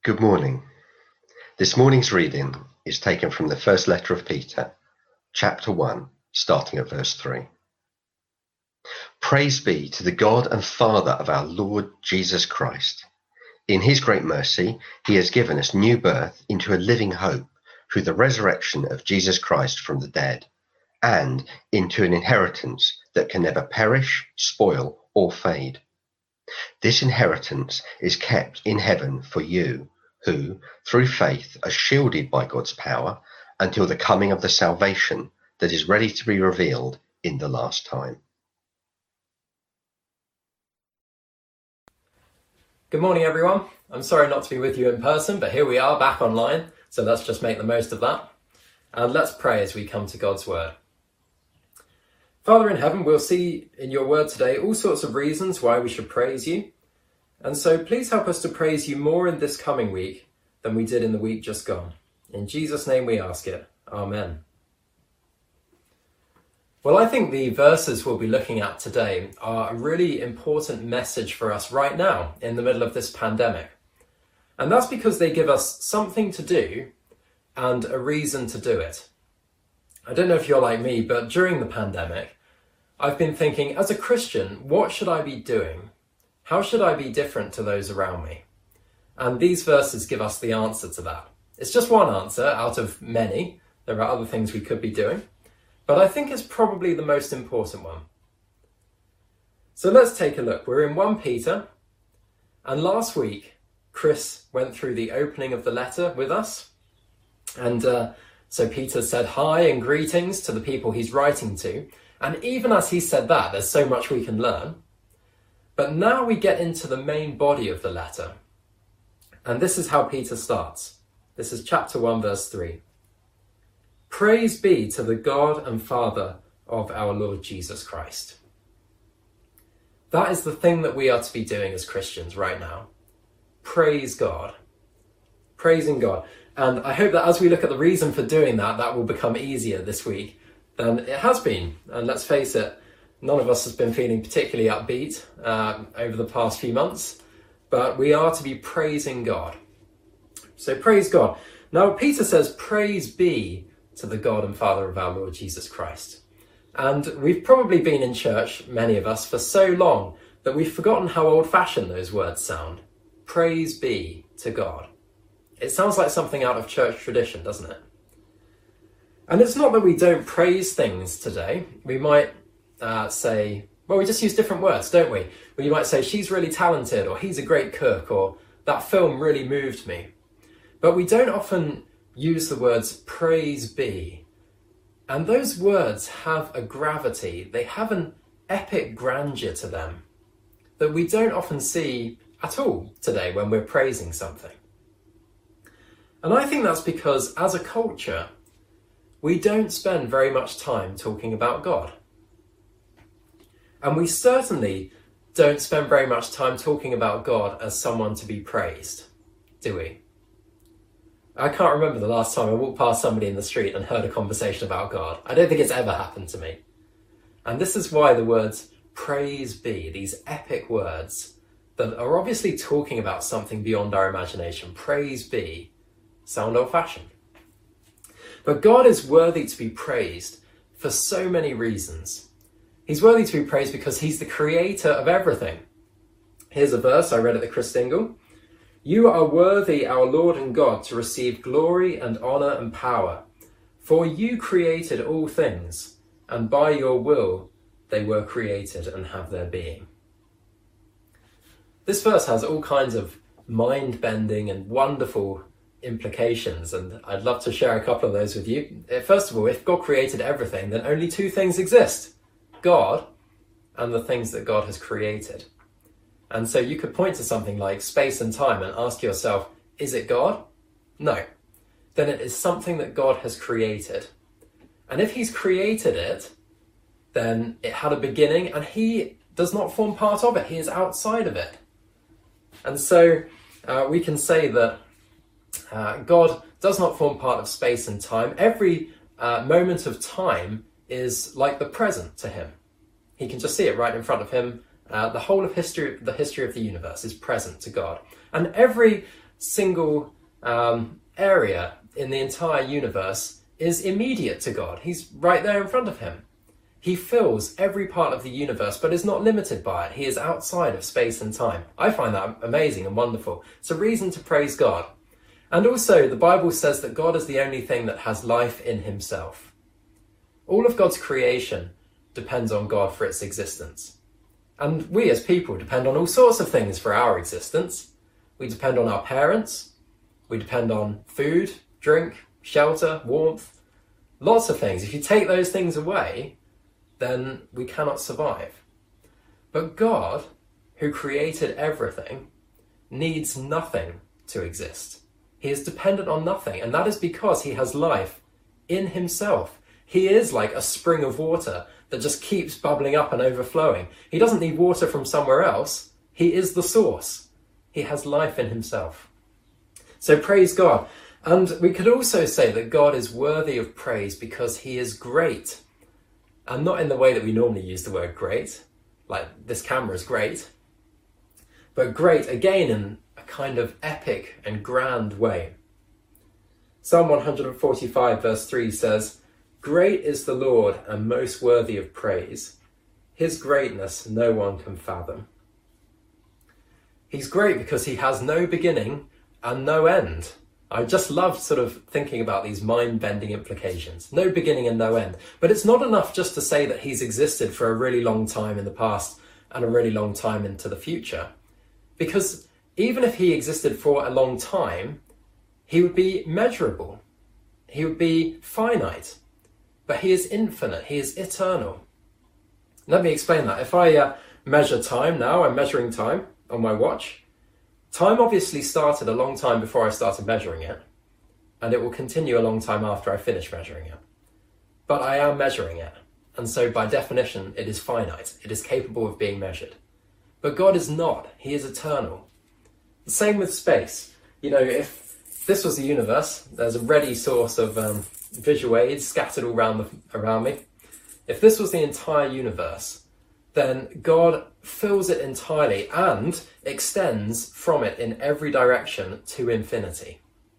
Good morning. This morning's reading is taken from the first letter of Peter, chapter 1, starting at verse 3. Praise be to the God and Father of our Lord Jesus Christ. In his great mercy, he has given us new birth into a living hope through the resurrection of Jesus Christ from the dead, and into an inheritance that can never perish, spoil, or fade. This inheritance is kept in heaven for you, who, through faith, are shielded by God's power until the coming of the salvation that is ready to be revealed in the last time. Good morning, everyone. I'm sorry not to be with you in person, but here we are back online, so let's just make the most of that. And let's pray as we come to God's word. Father in heaven, we'll see in your word today all sorts of reasons why we should praise you. And so please help us to praise you more in this coming week than we did in the week just gone. In Jesus' name we ask it. Amen. Well, I think the verses we'll be looking at today are a really important message for us right now in the middle of this pandemic. And that's because they give us something to do and a reason to do it. I don't know if you're like me, but during the pandemic, I've been thinking, as a Christian, what should I be doing? How should I be different to those around me? And these verses give us the answer to that. It's just one answer out of many. There are other things we could be doing, but I think it's probably the most important one. So let's take a look. We're in 1 Peter, and last week, Chris went through the opening of the letter with us. And so Peter said hi and greetings to the people he's writing to. And even as he said that, there's so much we can learn. But now we get into the main body of the letter. And this is how Peter starts. This is chapter 1, verse 3. Praise be to the God and Father of our Lord Jesus Christ. That is the thing that we are to be doing as Christians right now. Praise God. Praising God. And I hope that as we look at the reason for doing that, that will become easier this week than it has been. And let's face it, none of us has been feeling particularly upbeat over the past few months, but we are to be praising God. So praise God. Now Peter says, praise be to the God and Father of our Lord Jesus Christ. And we've probably been in church, many of us, for so long that we've forgotten how old-fashioned those words sound. Praise be to God. It sounds like something out of church tradition, doesn't it? And it's not that we don't praise things today. We might say, well, we just use different words, don't we? Well, you might say, she's really talented, or he's a great cook, or that film really moved me. But we don't often use the words praise be. And those words have a gravity, they have an epic grandeur to them that we don't often see at all today when we're praising something. And I think that's because as a culture, we don't spend very much time talking about God. And we certainly don't spend very much time talking about God as someone to be praised, do we? I can't remember the last time I walked past somebody in the street and heard a conversation about God. I don't think it's ever happened to me. And this is why the words praise be, these epic words that are obviously talking about something beyond our imagination, praise be, sound old-fashioned. But God is worthy to be praised for so many reasons. He's worthy to be praised because he's the creator of everything. Here's a verse I read at the Christingle. You are worthy, our Lord and God, to receive glory and honor and power. For you created all things, and by your will they were created and have their being. This verse has all kinds of mind-bending and wonderful implications, and I'd love to share a couple of those with you. First of all, if God created everything, then only two things exist. God and the things that God has created. And so you could point to something like space and time and ask yourself, is it God? No. Then it is something that God has created. And if he's created it, then it had a beginning and he does not form part of it. He is outside of it. And so we can say that God does not form part of space and time. Every moment of time is like the present to him. He can just see it right in front of him. The whole of the history of the universe is present to God. And every single area in the entire universe is immediate to God. He's right there in front of him. He fills every part of the universe, but is not limited by it. He is outside of space and time. I find that amazing and wonderful. It's a reason to praise God. And also, the Bible says that God is the only thing that has life in himself. All of God's creation depends on God for its existence. And we as people depend on all sorts of things for our existence. We depend on our parents. We depend on food, drink, shelter, warmth, lots of things. If you take those things away, then we cannot survive. But God, who created everything, needs nothing to exist. He is dependent on nothing, and that is because he has life in himself. He is like a spring of water that just keeps bubbling up and overflowing. He doesn't need water from somewhere else. He is the source. He has life in himself. So praise God. And we could also say that God is worthy of praise because he is great. And not in the way that we normally use the word great, like this camera is great, but great again in a kind of epic and grand way. Psalm 145 verse 3 says, "Great is the Lord and most worthy of praise. His greatness no one can fathom." He's great because he has no beginning and no end. I just love sort of thinking about these mind-bending implications. No beginning and no end. But it's not enough just to say that he's existed for a really long time in the past and a really long time into the future. Because even if he existed for a long time, he would be measurable. He would be finite. But he is infinite. He is eternal. Let me explain that. If I measure time now, I'm measuring time on my watch. Time obviously started a long time before I started measuring it, and it will continue a long time after I finish measuring it. But I am measuring it, and so by definition, it is finite. It is capable of being measured. But God is not. He is eternal. The same with space. You know, if this was the universe, there's a ready source of visual aids scattered all around me. If this was the entire universe, then God fills it entirely and extends from it in every direction to infinity.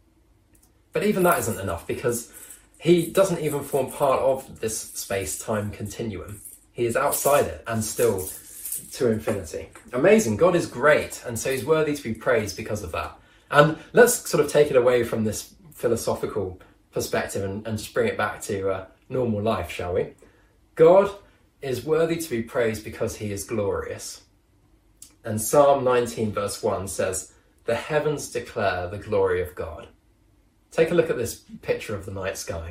But even that isn't enough because he doesn't even form part of this space-time continuum. He is outside it and still to infinity. Amazing. God is great, and so he's worthy to be praised because of that. And let's sort of take it away from this philosophical perspective and just bring it back to normal life, shall we? God is worthy to be praised because he is glorious. And Psalm 19 verse 1 says, "The heavens declare the glory of God." Take a look at this picture of the night sky.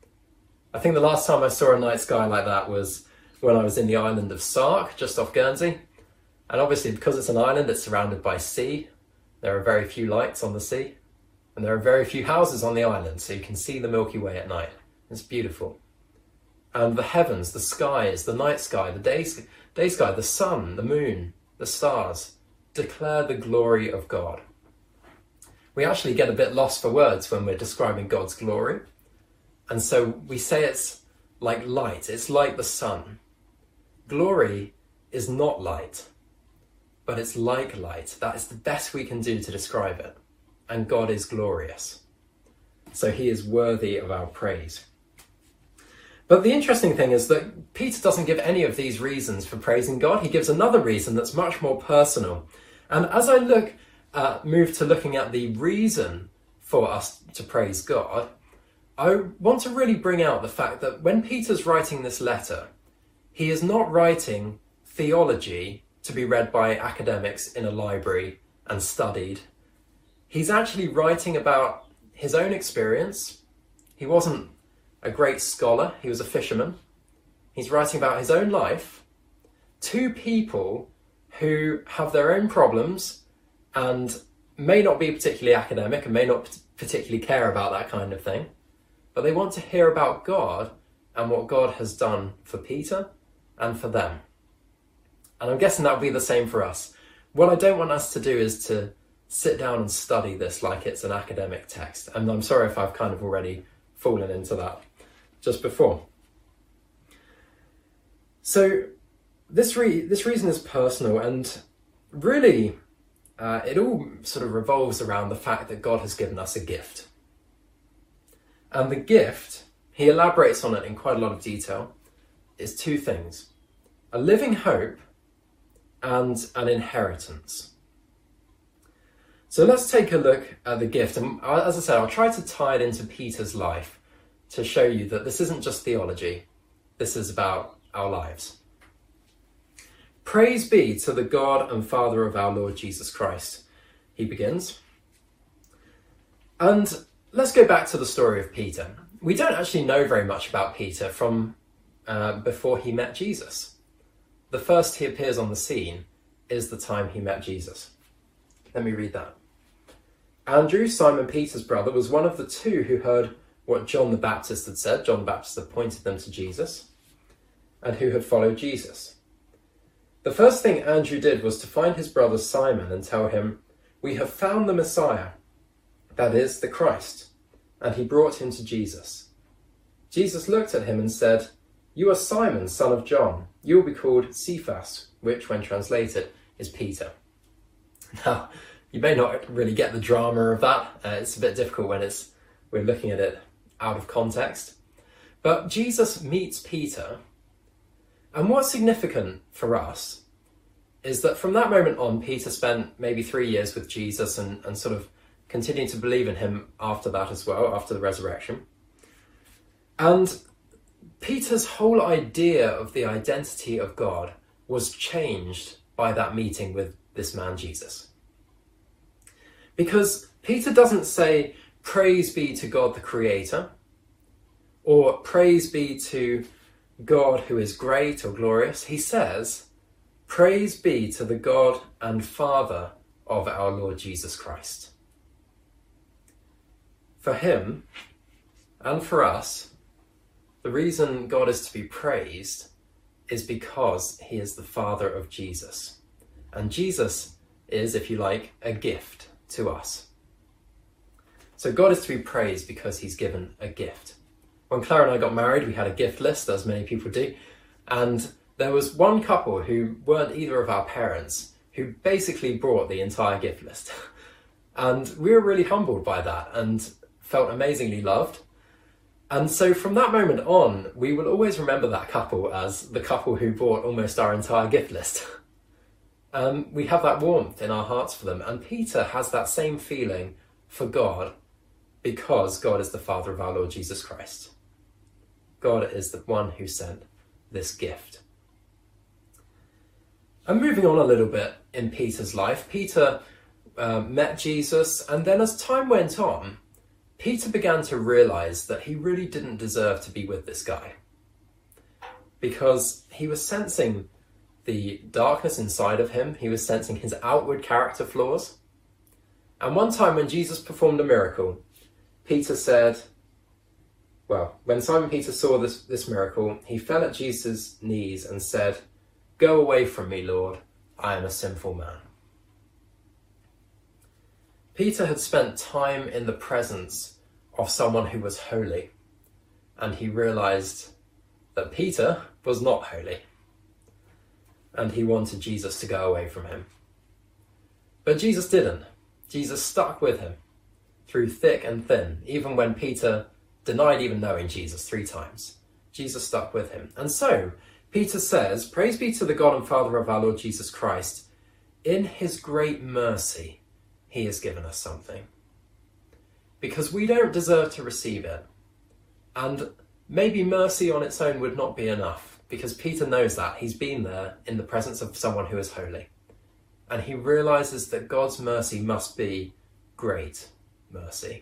I think the last time I saw a night sky like that was when I was in the island of Sark, just off Guernsey. And obviously because it's an island, it's surrounded by sea. There are very few lights on the sea. And there are very few houses on the island, so you can see the Milky Way at night. It's beautiful. And the heavens, the skies, the night sky, the day sky, the sun, the moon, the stars, declare the glory of God. We actually get a bit lost for words when we're describing God's glory. And so we say it's like light, it's like the sun. Glory is not light, but it's like light. That is the best we can do to describe it. And God is glorious. So he is worthy of our praise. But the interesting thing is that Peter doesn't give any of these reasons for praising God. He gives another reason that's much more personal. And as I move to looking at the reason for us to praise God, I want to really bring out the fact that when Peter's writing this letter, he is not writing theology to be read by academics in a library and studied. He's actually writing about his own experience. He wasn't a great scholar, he was a fisherman. He's writing about his own life to people who have their own problems and may not be particularly academic and may not particularly care about that kind of thing, but they want to hear about God and what God has done for Peter and for them. And I'm guessing that would be the same for us. What I don't want us to do is to sit down and study this like it's an academic text. And I'm sorry if I've kind of already fallen into that just before. So this reason is personal, and really it all sort of revolves around the fact that God has given us a gift. And the gift, he elaborates on it in quite a lot of detail, is two things: a living hope and an inheritance. So let's take a look at the gift. And as I said, I'll try to tie it into Peter's life to show you that this isn't just theology, this is about our lives. Praise be to the God and Father of our Lord Jesus Christ, he begins. And let's go back to the story of Peter. We don't actually know very much about Peter from before he met Jesus. The first he appears on the scene is the time he met Jesus. Let me read that. Andrew, Simon Peter's brother, was one of the two who heard what John the Baptist had said. John the Baptist had pointed them to Jesus, and who had followed Jesus. The first thing Andrew did was to find his brother Simon and tell him, "We have found the Messiah, that is, the Christ." And he brought him to Jesus. Jesus looked at him and said, "You are Simon, son of John. You will be called Cephas," which, when translated, is Peter. Now, you may not really get the drama of that. It's a bit difficult when we're looking at it out of context. But Jesus meets Peter. And what's significant for us is that from that moment on, Peter spent maybe 3 years with Jesus and sort of continued to believe in him after that as well, after the resurrection. And Peter's whole idea of the identity of God was changed by that meeting with this man, Jesus. Because Peter doesn't say, "Praise be to God the Creator," or "Praise be to God who is great or glorious." He says, "Praise be to the God and Father of our Lord Jesus Christ." For him, and for us, the reason God is to be praised is because he is the Father of Jesus. And Jesus is, if you like, a gift to us. So God is to be praised because he's given a gift. When Clara and I got married, we had a gift list, as many people do, and there was one couple who weren't either of our parents who basically brought the entire gift list. And we were really humbled by that and felt amazingly loved. And so from that moment on, we will always remember that couple as the couple who brought almost our entire gift list. We have that warmth in our hearts for them. And Peter has that same feeling for God because God is the Father of our Lord Jesus Christ. God is the one who sent this gift. And moving on a little bit in Peter's life, Peter met Jesus, and then as time went on, Peter began to realize that he really didn't deserve to be with this guy, because he was sensing the darkness inside of him. He was sensing his outward character flaws. And one time when Jesus performed a miracle, Peter said, when Simon Peter saw this miracle, he fell at Jesus' knees and said, "Go away from me, Lord, I am a sinful man." Peter had spent time in the presence of someone who was holy, and he realized that Peter was not holy, and he wanted Jesus to go away from him. But Jesus didn't. Jesus stuck with him through thick and thin, even when Peter denied even knowing Jesus 3 times. Jesus stuck with him. And so Peter says, "Praise be to the God and Father of our Lord Jesus Christ. In his great mercy, he has given us something." Because we don't deserve to receive it. And maybe mercy on its own would not be enough, because Peter knows that. He's been there in the presence of someone who is holy. And he realizes that God's mercy must be great mercy.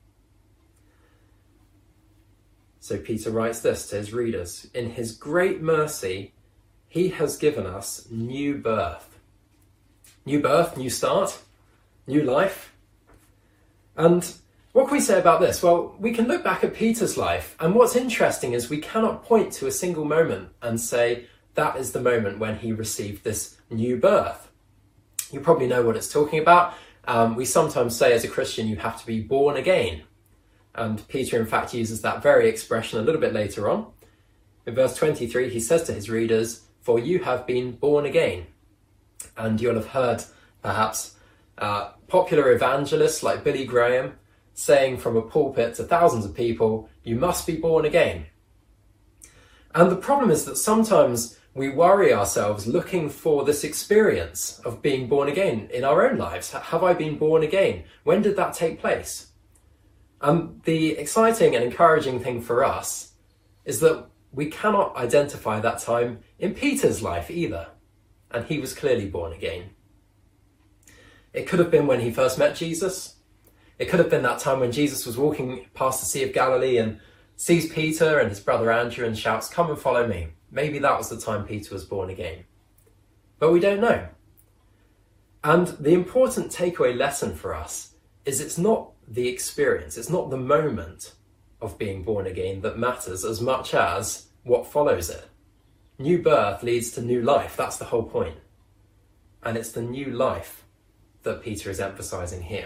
So Peter writes this to his readers: "In his great mercy, he has given us new birth." New birth, new start, new life. And what can we say about this? Well, we can look back at Peter's life, and what's interesting is we cannot point to a single moment and say that is the moment when he received this new birth. You probably know what it's talking about. We sometimes say as a Christian you have to be born again. And Peter, in fact, uses that very expression a little bit later on. In verse 23, he says to his readers, "For you have been born again." And you'll have heard, perhaps, Popular evangelists like Billy Graham saying from a pulpit to thousands of people, you must be born again. And the problem is that sometimes we worry ourselves looking for this experience of being born again in our own lives. Have I been born again? When did that take place? And the exciting and encouraging thing for us is that we cannot identify that time in Peter's life either. And he was clearly born again. It could have been when he first met Jesus. It could have been that time when Jesus was walking past the Sea of Galilee and sees Peter and his brother Andrew and shouts, come and follow me. Maybe that was the time Peter was born again. But we don't know. And the important takeaway lesson for us is it's not the experience, it's not the moment of being born again that matters as much as what follows it. New birth leads to new life, that's the whole point. And it's the new life that Peter is emphasizing here.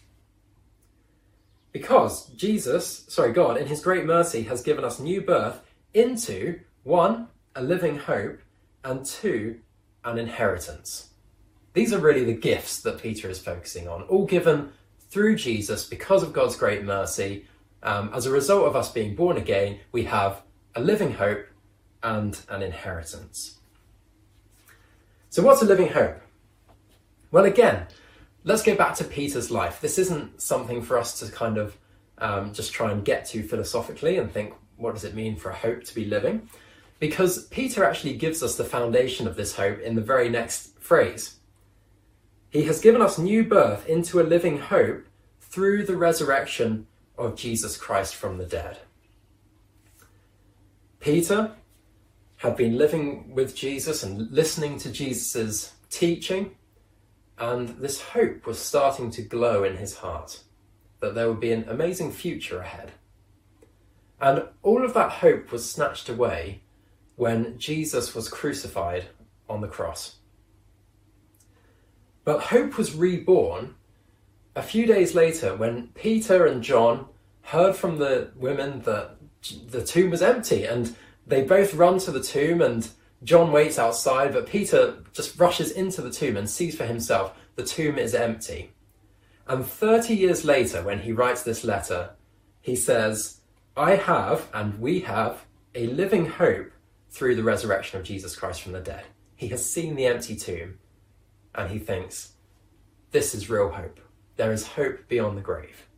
Because God, in his great mercy, has given us new birth into, 1, a living hope, and 2, an inheritance. These are really the gifts that Peter is focusing on, all given through Jesus because of God's great mercy. As a result of us being born again, we have a living hope and an inheritance. So what's a living hope? Well, again, let's go back to Peter's life. This isn't something for us to kind of just try and get to philosophically and think, what does it mean for a hope to be living? Because Peter actually gives us the foundation of this hope in the very next phrase. He has given us new birth into a living hope through the resurrection of Jesus Christ from the dead. Peter had been living with Jesus and listening to Jesus's teaching, and this hope was starting to glow in his heart, that there would be an amazing future ahead. And all of that hope was snatched away when Jesus was crucified on the cross. But hope was reborn a few days later when Peter and John heard from the women that the tomb was empty, and they both run to the tomb, and John waits outside, but Peter just rushes into the tomb and sees for himself the tomb is empty. And 30 years later, when he writes this letter, he says, I have, and we have, a living hope through the resurrection of Jesus Christ from the dead. He has seen the empty tomb, and he thinks, this is real hope. There is hope beyond the grave.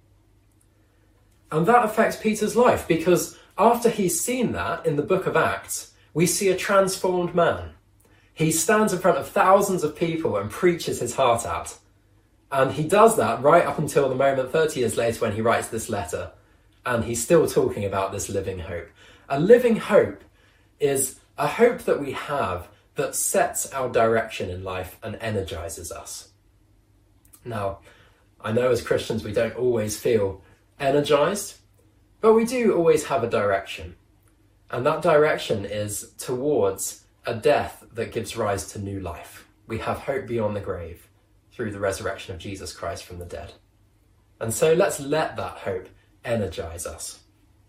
And that affects Peter's life, because after he's seen that in the book of Acts, we see a transformed man. He stands in front of thousands of people and preaches his heart out. And he does that right up until the moment 30 years later when he writes this letter. And he's still talking about this living hope. A living hope is a hope that we have that sets our direction in life and energizes us. Now, I know as Christians we don't always feel energized, but we do always have a direction. And that direction is towards a death that gives rise to new life. We have hope beyond the grave through the resurrection of Jesus Christ from the dead. And so let's let that hope energize us.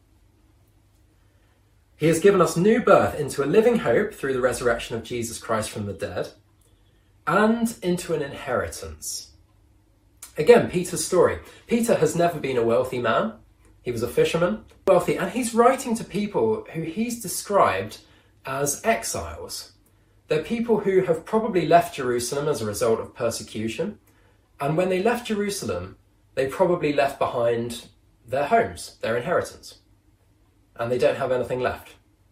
He has given us new birth into a living hope through the resurrection of Jesus Christ from the dead, and into an inheritance. Again, Peter's story. Peter has never been a wealthy man. He was a fisherman, wealthy, and he's writing to people who he's described as exiles. They're people who have probably left Jerusalem as a result of persecution, and when they left Jerusalem, they probably left behind their homes, their inheritance, and they don't have anything left.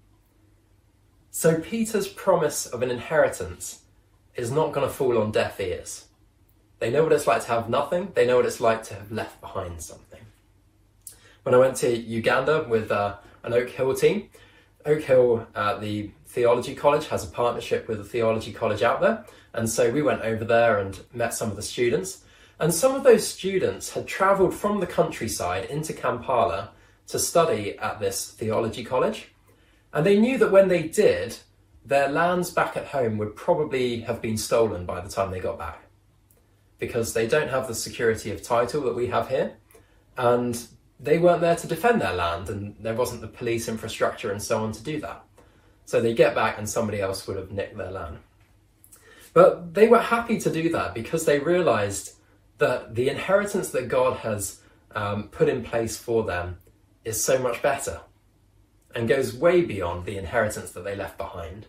So Peter's promise of an inheritance is not going to fall on deaf ears. They know what it's like to have nothing. They know what it's like to have left behind something. When I went to Uganda with an Oak Hill team, Oak Hill, the theology college, has a partnership with a theology college out there. And so we went over there and met some of the students. And some of those students had travelled from the countryside into Kampala to study at this theology college. And they knew that when they did, their lands back at home would probably have been stolen by the time they got back, because they don't have the security of title that we have here. And they weren't there to defend their land, and there wasn't the police infrastructure and so on to do that. So they get back and somebody else would have nicked their land. But they were happy to do that because they realized that the inheritance that God has put in place for them is so much better and goes way beyond the inheritance that they left behind.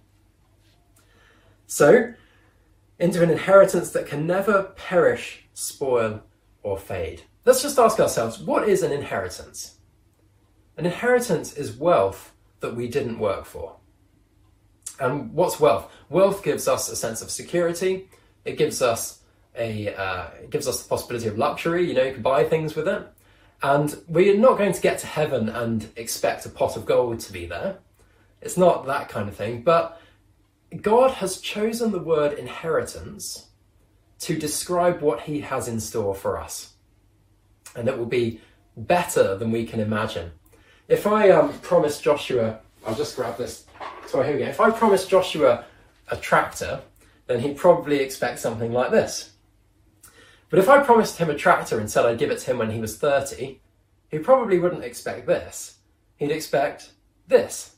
So, into an inheritance that can never perish, spoil, or fade. Let's just ask ourselves, what is an inheritance? An inheritance is wealth that we didn't work for. And what's wealth? Wealth gives us a sense of security. It gives us the possibility of luxury. You can buy things with it. And we're not going to get to heaven and expect a pot of gold to be there. It's not that kind of thing. But God has chosen the word inheritance to describe what he has in store for us. And it will be better than we can imagine. If I promise Joshua, I'll just grab this. So here we go. If I promise Joshua a tractor, then he'd probably expect something like this. But if I promised him a tractor and said I'd give it to him when he was 30, he probably wouldn't expect this. He'd expect this.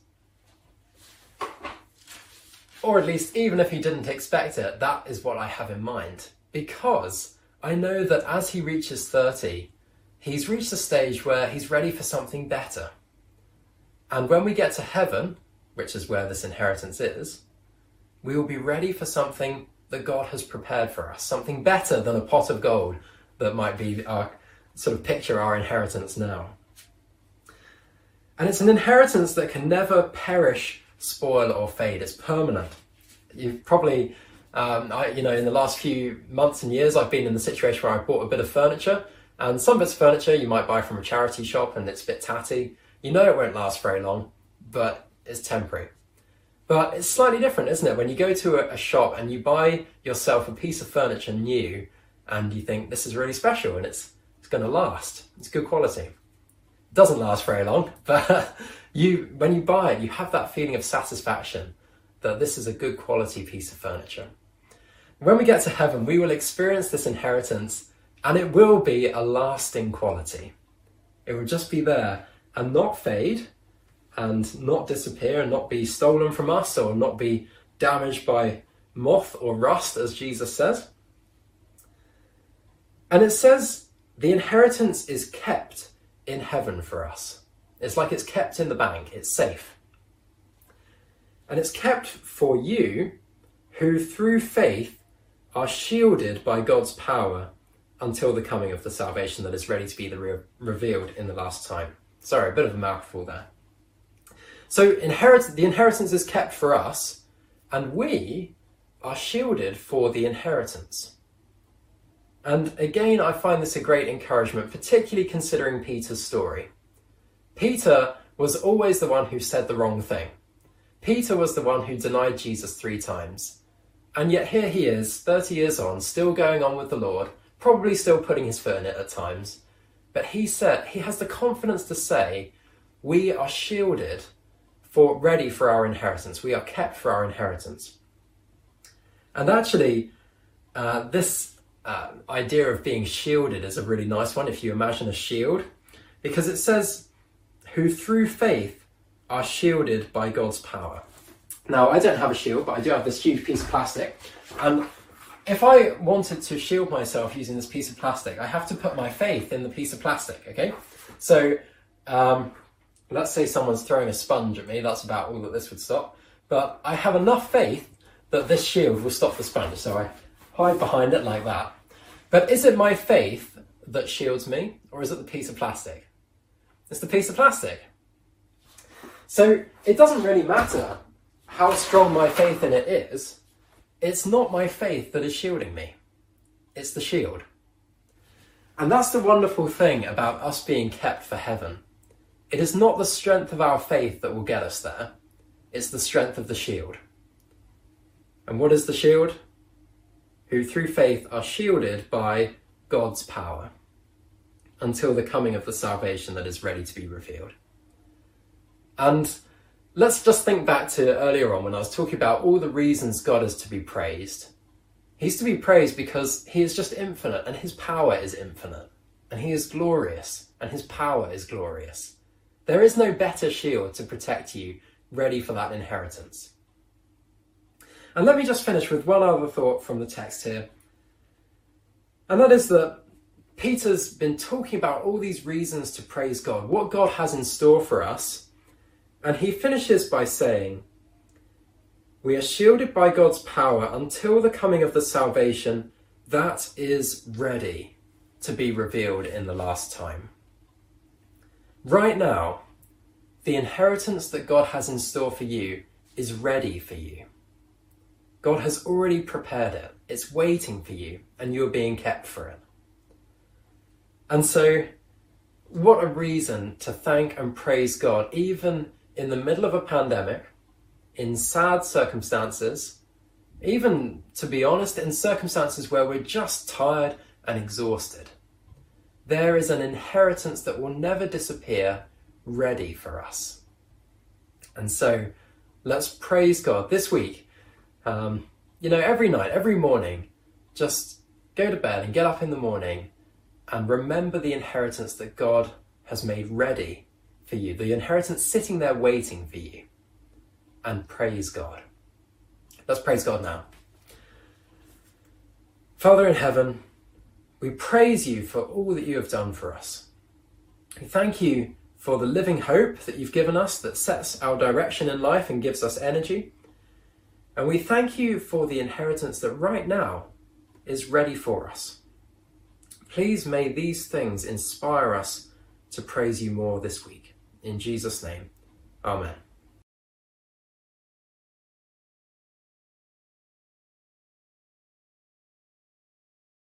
Or at least, even if he didn't expect it, that is what I have in mind. Because I know that as he reaches 30, he's reached a stage where he's ready for something better. And when we get to heaven, which is where this inheritance is, we will be ready for something that God has prepared for us, something better than a pot of gold that might be our sort of picture our inheritance now. And it's an inheritance that can never perish, spoil, or fade. It's permanent. You've probably, in the last few months and years, I've been in the situation where I bought a bit of furniture, and some bits of furniture you might buy from a charity shop and it's a bit tatty. You know it won't last very long, but it's temporary. But it's slightly different, isn't it? When you go to a shop and you buy yourself a piece of furniture new and you think this is really special and it's going to last. It's good quality. It doesn't last very long, but when you buy it, you have that feeling of satisfaction that this is a good quality piece of furniture. When we get to heaven, we will experience this inheritance and it will be a lasting quality. It will just be there and not fade, and not disappear and not be stolen from us or not be damaged by moth or rust, as Jesus says. And it says the inheritance is kept in heaven for us. It's like it's kept in the bank, it's safe. And it's kept for you who through faith are shielded by God's power until the coming of the salvation that is ready to be revealed in the last time. Sorry, a bit of a mouthful there. So the inheritance is kept for us, and we are shielded for the inheritance. And again, I find this a great encouragement, particularly considering Peter's story. Peter was always the one who said the wrong thing. Peter was the one who denied Jesus 3 times. And yet here he is, 30 years on, still going on with the Lord, probably still putting his foot in it at times. But he has the confidence to say, we are shielded ready for our inheritance. We are kept for our inheritance. And actually, this idea of being shielded is a really nice one if you imagine a shield, because it says, who through faith are shielded by God's power. Now, I don't have a shield, but I do have this huge piece of plastic. And if I wanted to shield myself using this piece of plastic, I have to put my faith in the piece of plastic, okay? So, let's say someone's throwing a sponge at me, that's about all that this would stop. But I have enough faith that this shield will stop the sponge, so I hide behind it like that. But is it my faith that shields me, or is it the piece of plastic? It's the piece of plastic. So it doesn't really matter how strong my faith in it is. It's not my faith that is shielding me. It's the shield. And that's the wonderful thing about us being kept for heaven. It is not the strength of our faith that will get us there. It's the strength of the shield. And what is the shield? Who through faith are shielded by God's power until the coming of the salvation that is ready to be revealed. And let's just think back to earlier on when I was talking about all the reasons God is to be praised. He's to be praised because he is just infinite and his power is infinite. And he is glorious and his power is glorious. There is no better shield to protect you ready for that inheritance. And let me just finish with one other thought from the text here. And that is that Peter's been talking about all these reasons to praise God, what God has in store for us. And he finishes by saying, we are shielded by God's power until the coming of the salvation that is ready to be revealed in the last time. Right now, the inheritance that God has in store for you is ready for you. God has already prepared it. It's waiting for you, and you're being kept for it. And so, what a reason to thank and praise God, even in the middle of a pandemic, in sad circumstances, even, to be honest, in circumstances where we're just tired and exhausted. There is an inheritance that will never disappear, ready for us. And so, let's praise God this week. Every night, every morning, just go to bed and get up in the morning and remember the inheritance that God has made ready for you, the inheritance sitting there waiting for you, and praise God. Let's praise God now. Father in heaven, we praise you for all that you have done for us. We thank you for the living hope that you've given us that sets our direction in life and gives us energy. And we thank you for the inheritance that right now is ready for us. Please may these things inspire us to praise you more this week. In Jesus' name, amen.